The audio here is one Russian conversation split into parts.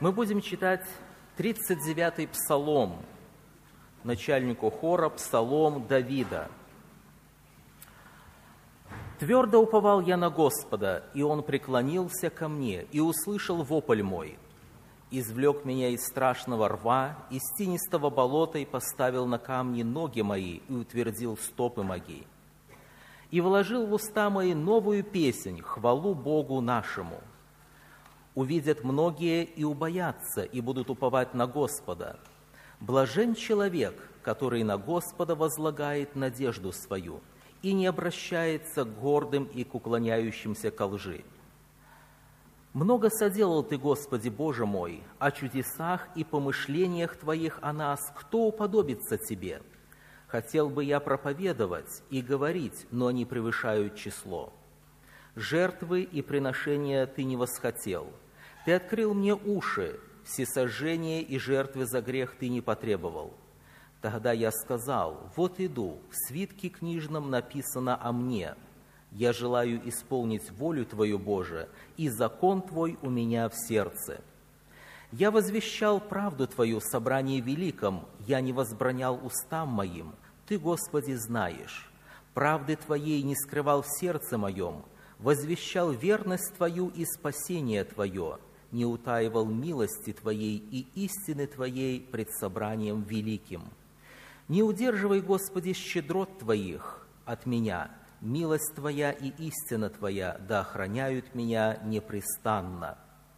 Мы будем читать 39-й псалом, начальнику хора, псалом Давида. «Твердо уповал я на Господа, и Он преклонился ко мне, и услышал вопль мой. Извлек меня из страшного рва, из тинистого болота, и поставил на камни ноги мои, и утвердил стопы мои. И вложил в уста мои новую песнь, хвалу Богу нашему. Увидят многие и убоятся, и будут уповать на Господа. Блажен человек, который на Господа возлагает надежду свою и не обращается к гордым и к уклоняющимся ко лжи. Много соделал Ты, Господи Боже мой, о чудесах и помышлениях Твоих о нас, кто уподобится Тебе? Хотел бы я проповедовать и говорить, но они превышают число. Жертвы и приношения Ты не восхотел. Ты открыл мне уши, всесожжения и жертвы за грех Ты не потребовал. Тогда я сказал: вот иду, в свитке книжном написано о мне. Я желаю исполнить волю Твою, Боже, и закон Твой у меня в сердце. Я возвещал правду Твою в собрании великом, я не возбранял устам моим. Ты, Господи, знаешь. Правды Твоей не скрывал в сердце моем, возвещал верность Твою и спасение Твое, не утаивал милости Твоей и истины Твоей пред собранием великим. Не удерживай, Господи, щедрот Твоих от меня, милость Твоя и истина Твоя да охраняют меня непрестанно.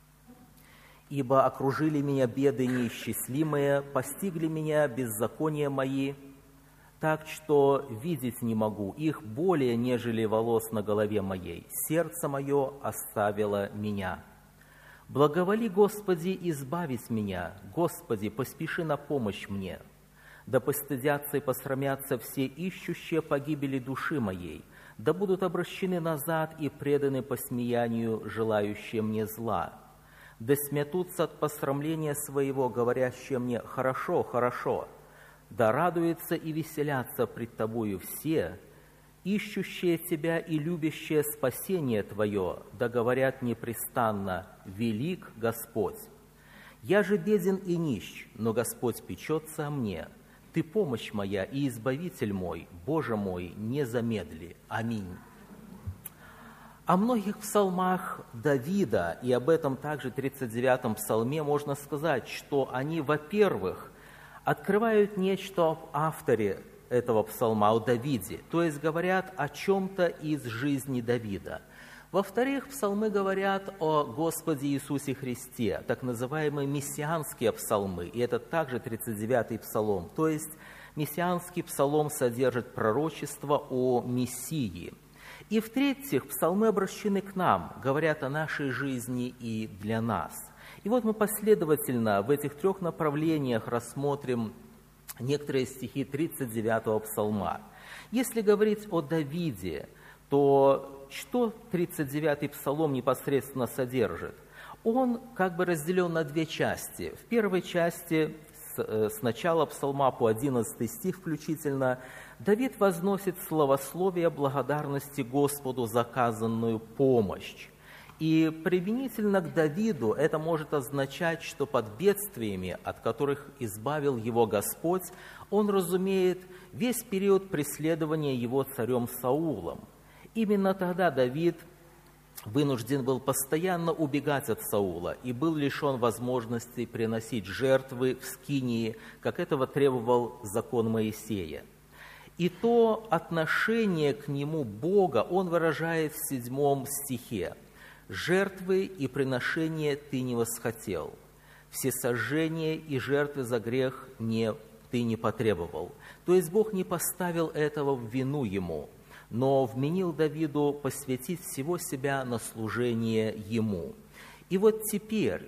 Ибо окружили меня беды неисчислимые, постигли меня беззакония мои, так что видеть не могу их более, нежели волос на голове моей. Сердце мое оставило меня. Благоволи, Господи, избавить меня. Господи, поспеши на помощь мне. Да постыдятся и посрамятся все ищущие погибели души моей, да будут обращены назад и преданы посмеянию, желающие мне зла. Да смятутся от посрамления своего, говорящие мне: хорошо, хорошо. Да радуются и веселятся пред Тобою все, ищущие Тебя и любящие спасение Твое, да говорят непрестанно: велик Господь. Я же беден и нищ, но Господь печется о мне. Ты помощь моя и избавитель мой, Боже мой, не замедли. Аминь». О многих псалмах Давида, и об этом также 39-м псалме, можно сказать, что они, во-первых, открывают нечто об авторе этого псалма, о Давиде, то есть говорят о чем-то из жизни Давида. Во-вторых, псалмы говорят о Господе Иисусе Христе, так называемые мессианские псалмы, и это также 39-й псалом, то есть мессианский псалом содержит пророчество о Мессии. И в-третьих, псалмы обращены к нам, говорят о нашей жизни и для нас. И вот мы последовательно в этих трех направлениях рассмотрим некоторые стихи 39-го псалма. Если говорить о Давиде, то что 39-й псалом непосредственно содержит? Он как бы разделен на две части. В первой части, с начала псалма по 11 стих включительно, Давид возносит славословие благодарности Господу за оказанную помощь. И применительно к Давиду это может означать, что под бедствиями, от которых избавил его Господь, он разумеет весь период преследования его царем Саулом. Именно тогда Давид вынужден был постоянно убегать от Саула и был лишен возможности приносить жертвы в скинии, как этого требовал закон Моисея. И то отношение к нему Бога он выражает в 7 стихе. «Жертвы и приношения ты не восхотел, всесожжения и жертвы за грех ты не потребовал». То есть Бог не поставил этого в вину ему, но вменил Давиду посвятить всего себя на служение ему. И вот теперь,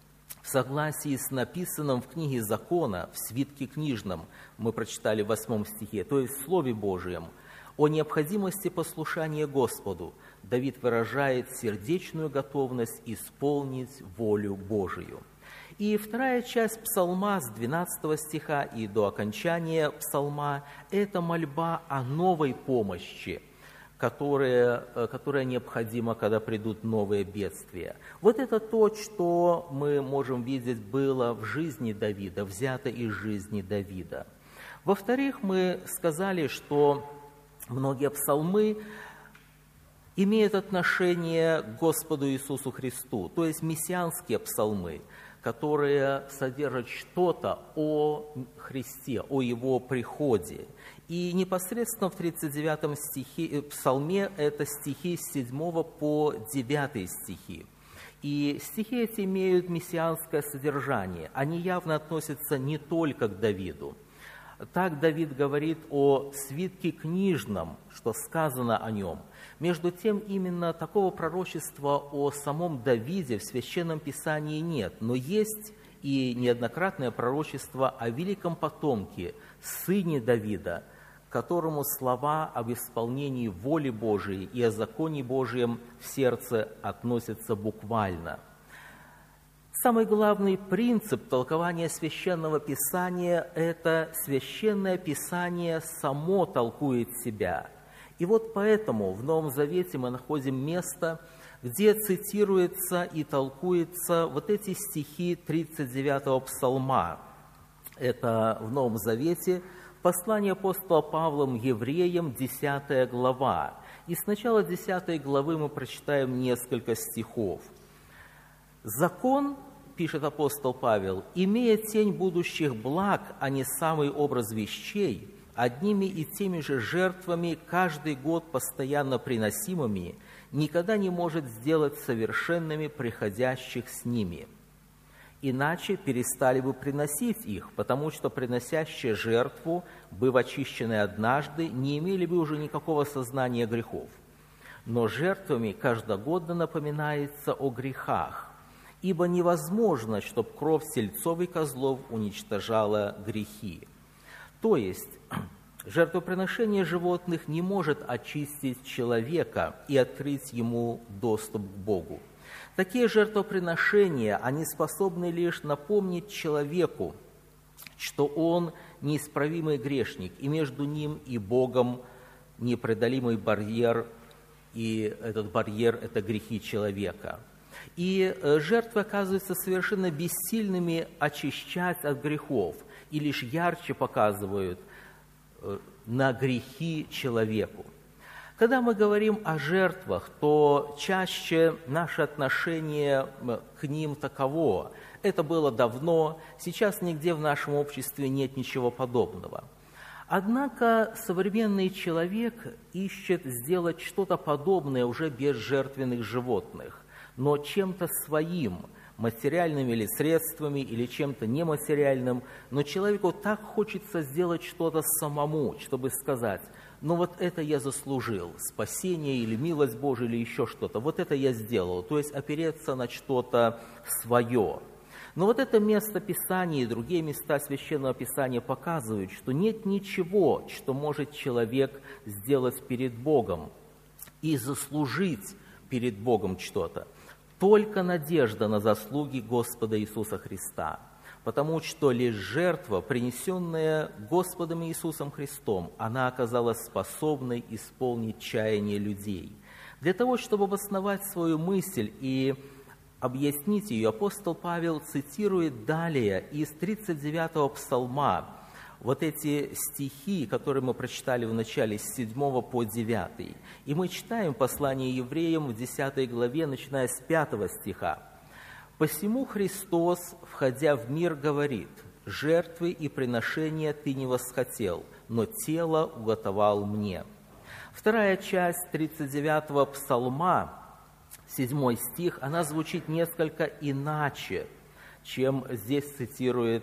в согласии с написанным в книге закона, в свитке книжном, мы прочитали в 8 стихе, то есть в Слове Божьем, о необходимости послушания Господу, Давид выражает сердечную готовность исполнить волю Божию. И вторая часть псалма с 12 стиха и до окончания псалма – это мольба о новой помощи, которое необходимо, когда придут новые бедствия. Вот это то, что мы можем видеть было в жизни Давида, взято из жизни Давида. Во-вторых, мы сказали, что многие псалмы имеют отношение к Господу Иисусу Христу, то есть мессианские псалмы, которые содержат что-то о Христе, о Его приходе. И непосредственно в 39-м псалме это стихи с 7 по 9 стихи. И стихи эти имеют мессианское содержание. Они явно относятся не только к Давиду. Так Давид говорит о свитке книжном, что сказано о нем. Между тем, именно такого пророчества о самом Давиде в Священном Писании нет, но есть и неоднократное пророчество о великом потомке, сыне Давида, которому слова об исполнении воли Божией и о законе Божьем в сердце относятся буквально. Самый главный принцип толкования Священного Писания – это Священное Писание само толкует себя. И вот поэтому в Новом Завете мы находим место, где цитируется и толкуются вот эти стихи 39-го псалма. Это в Новом Завете послание апостола Павлом евреям, 10 глава. И с начала 10 главы мы прочитаем несколько стихов. «Закон, — пишет апостол Павел, — имея тень будущих благ, а не самый образ вещей, одними и теми же жертвами, каждый год постоянно приносимыми, никогда не может сделать совершенными приходящих с ними. Иначе перестали бы приносить их, потому что приносящие жертву, быв очищены однажды, не имели бы уже никакого сознания грехов. Но жертвами каждогодно напоминается о грехах, ибо невозможно, чтобы кровь тельцов и козлов уничтожала грехи». То есть, жертвоприношение животных не может очистить человека и открыть ему доступ к Богу. Такие жертвоприношения, они способны лишь напомнить человеку, что он неисправимый грешник, и между ним и Богом непреодолимый барьер, и этот барьер – это грехи человека. И жертвы оказываются совершенно бессильными очищать от грехов, и лишь ярче показывают на грехи человеку. Когда мы говорим о жертвах, то чаще наше отношение к ним таково. Это было давно, сейчас нигде в нашем обществе нет ничего подобного. Однако современный человек ищет сделать что-то подобное уже без жертвенных животных, но чем-то своим, материальными или средствами, или чем-то нематериальным, но человеку так хочется сделать что-то самому, чтобы сказать: ну вот это я заслужил, спасение или милость Божия, или еще что-то, вот это я сделал, то есть опереться на что-то свое. Но вот это место Писания и другие места Священного Писания показывают, что нет ничего, что может человек сделать перед Богом и заслужить перед Богом что-то. Только надежда на заслуги Господа Иисуса Христа, потому что лишь жертва, принесенная Господом Иисусом Христом, она оказалась способной исполнить чаяние людей. Для того, чтобы обосновать свою мысль и объяснить ее, апостол Павел цитирует далее из 39-го псалма вот эти стихи, которые мы прочитали в начале, с 7 по 9. И мы читаем послание евреям в 10 главе, начиная с 5 стиха. «Посему Христос, входя в мир, говорит: жертвы и приношения ты не восхотел, но тело уготовал мне». Вторая часть 39-го псалма, 7 стих, она звучит несколько иначе, чем здесь цитирует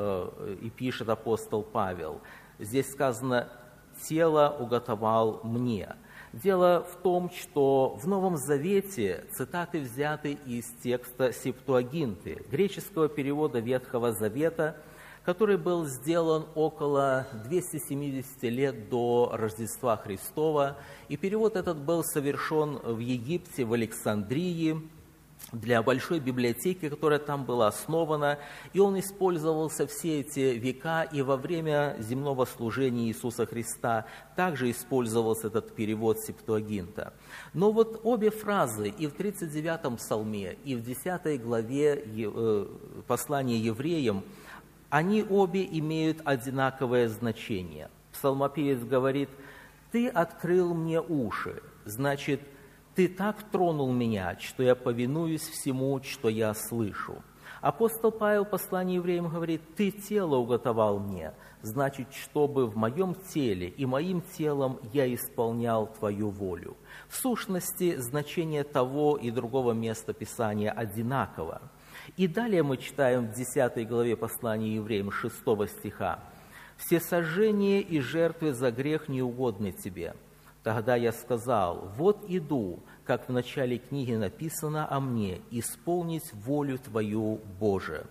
и пишет апостол Павел. Здесь сказано: «тело уготовал мне». Дело в том, что в Новом Завете цитаты взяты из текста Септуагинты, греческого перевода Ветхого Завета, который был сделан около 270 лет до Рождества Христова. И перевод этот был совершен в Египте, в Александрии, для большой библиотеки, которая там была основана, и он использовался все эти века, и во время земного служения Иисуса Христа также использовался этот перевод Септуагинта. Но вот обе фразы и в 39-м псалме, и в 10 главе послания евреям, они обе имеют одинаковое значение. Псалмопевец говорит: «Ты открыл мне уши», значит, «Ты так тронул меня, что я повинуюсь всему, что я слышу». Апостол Павел в послании евреям говорит: «Ты тело уготовал мне», значит, чтобы в моем теле и моим телом я исполнял Твою волю. В сущности, значение того и другого места Писания одинаково. И далее мы читаем в 10 главе послания евреям 6 стиха: «Всесожжение и жертвы за грех не угодны Тебе. Тогда я сказал: вот иду, как в начале книги написано о мне, исполнить волю Твою, Боже».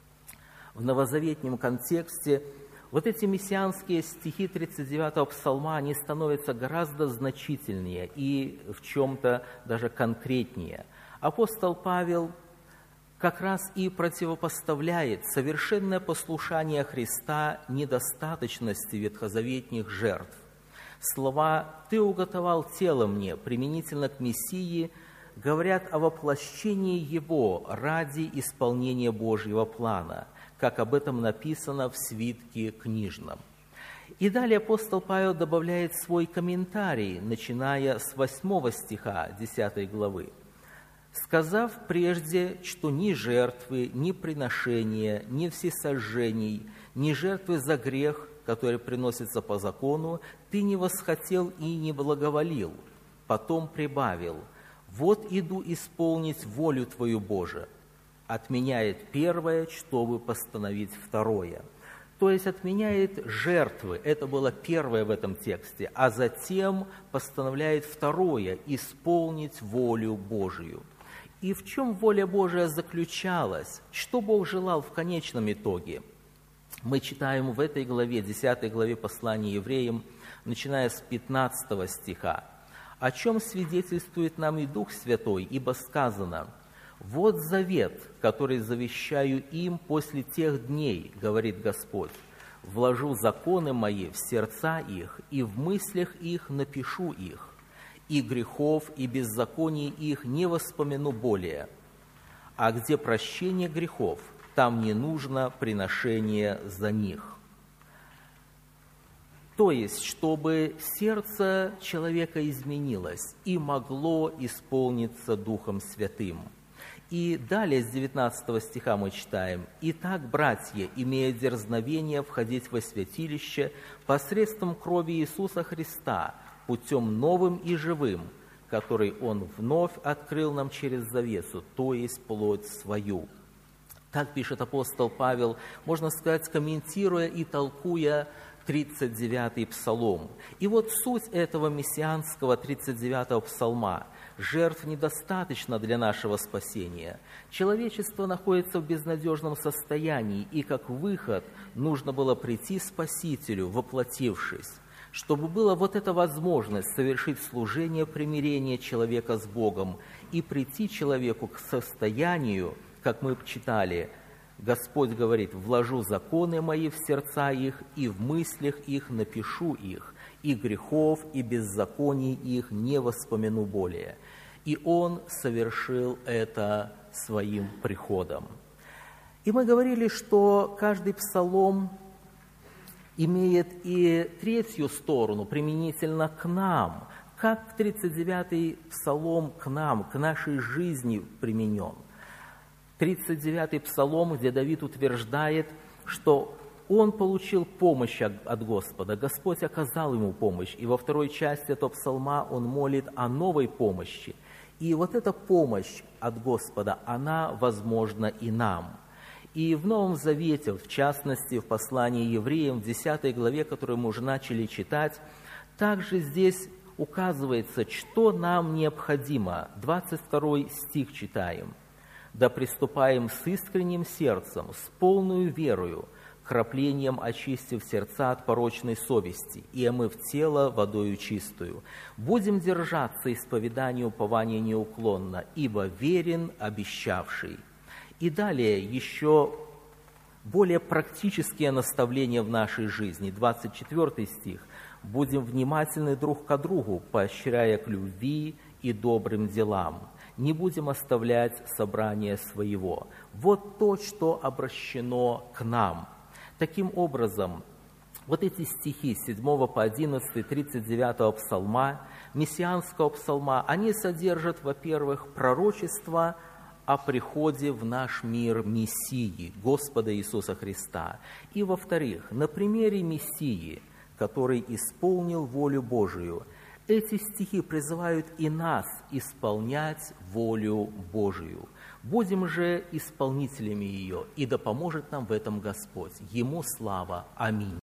В новозаветнем контексте вот эти мессианские стихи 39-го псалма, они становятся гораздо значительнее и в чем-то даже конкретнее. Апостол Павел как раз и противопоставляет совершенное послушание Христа недостаточности ветхозаветных жертв. Слова «Ты уготовал тело мне» применительно к Мессии говорят о воплощении Его ради исполнения Божьего плана, как об этом написано в свитке книжном. И далее апостол Павел добавляет свой комментарий, начиная с 8 стиха 10 главы. «Сказав прежде, что ни жертвы, ни приношения, ни всесожжений, ни жертвы за грех, которые приносятся по закону, ты не восхотел и не благоволил. Потом прибавил: вот иду исполнить волю Твою, Боже». Отменяет первое, чтобы постановить второе. То есть отменяет жертвы, это было первое в этом тексте, а затем постановляет второе – исполнить волю Божию. И в чем воля Божия заключалась? Что Бог желал в конечном итоге? Мы читаем в этой главе, 10 главе послания евреям, начиная с 15 стиха, о чем свидетельствует нам и Дух Святой, ибо сказано: «Вот завет, который завещаю им после тех дней, говорит Господь, вложу законы мои в сердца их, и в мыслях их напишу их, и грехов и беззаконий их не воспомяну более. А где прощение грехов, там не нужно приношение за них». То есть, чтобы сердце человека изменилось и могло исполниться Духом Святым. И далее с 19 стиха мы читаем: «Итак, братья, имея дерзновение входить во святилище посредством крови Иисуса Христа, путем новым и живым, который Он вновь открыл нам через завесу, то есть плоть свою». Так пишет апостол Павел, можно сказать, комментируя и толкуя 39-й псалом. И вот суть этого мессианского 39-го псалма. Жертв недостаточно для нашего спасения. Человечество находится в безнадежном состоянии, и как выход нужно было прийти Спасителю, воплотившись, чтобы была вот эта возможность совершить служение примирения человека с Богом и прийти человеку к состоянию, как мы читали, Господь говорит: «Вложу законы мои в сердца их, и в мыслях их напишу их, и грехов, и беззаконий их не воспомяну более». И Он совершил это своим приходом. И мы говорили, что каждый псалом имеет и третью сторону, применительно к нам. Как 39-й псалом к нам, к нашей жизни применен. 39-й псалом, где Давид утверждает, что он получил помощь от Господа, Господь оказал ему помощь. И во второй части этого псалма он молит о новой помощи. И вот эта помощь от Господа, она возможна и нам. И в Новом Завете, в частности, в послании евреям, в 10 главе, которую мы уже начали читать, также здесь указывается, что нам необходимо. 22 стих читаем. «Да приступаем с искренним сердцем, с полною верою, краплением очистив сердца от порочной совести и омыв тело водою чистую. Будем держаться исповедания упования неуклонно, ибо верен обещавший». И далее еще более практические наставления в нашей жизни. 24 стих. «Будем внимательны друг к другу, поощряя к любви и добрым делам. Не будем оставлять собрание своего». Вот то, что обращено к нам. Таким образом, вот эти стихи с 7 по 11, 39 псалма, мессианского псалма, они содержат, во-первых, пророчество о приходе в наш мир Мессии, Господа Иисуса Христа. И, во-вторых, на примере Мессии, который исполнил волю Божию, эти стихи призывают и нас исполнять волю Божию. Будем же исполнителями ее, и да поможет нам в этом Господь. Ему слава. Аминь.